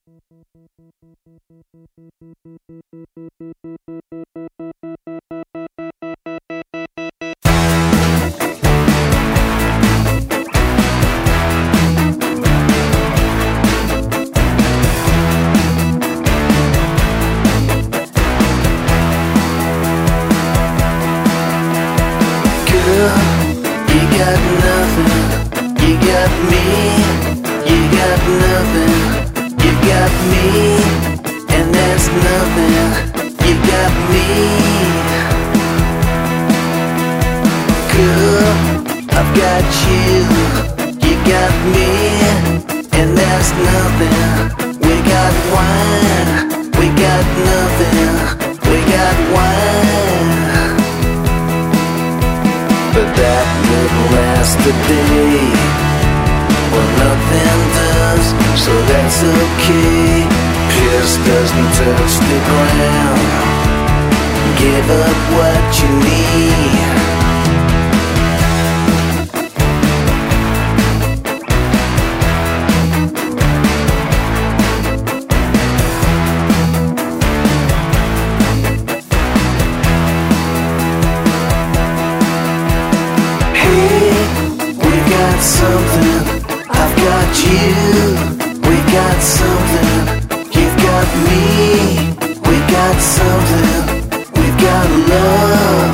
You got nothing, you got me. You got nothing, you got me. And there's nothing, you got me. Girl, I've got you, you got me. And there's nothing, we got wine. We got nothing, we got wine. But that wouldn't last a day. Well, nothing does, so that's okay. Piss doesn't touch the ground. Give up what you need. Something, I've got you. We got something, you've got me. We got something, we've got love.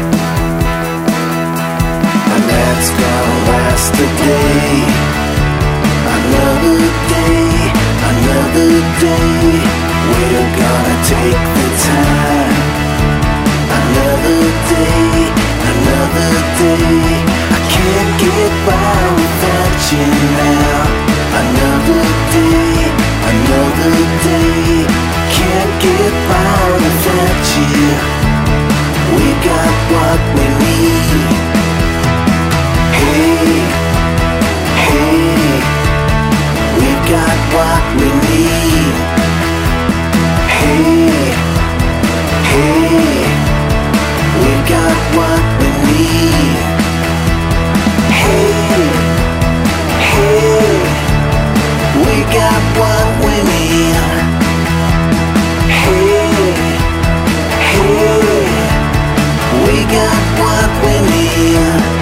And that's gonna last a day. Another day, another day. We're gonna take the time. Another day, another day. I can't get by without you now. Another day, another day. Can't get by without you. We got what we need. Hey, hey, we got what we need. Hey, hey, we got what we need. Hey, hey, we got what we need. Hey, hey, we got what we need.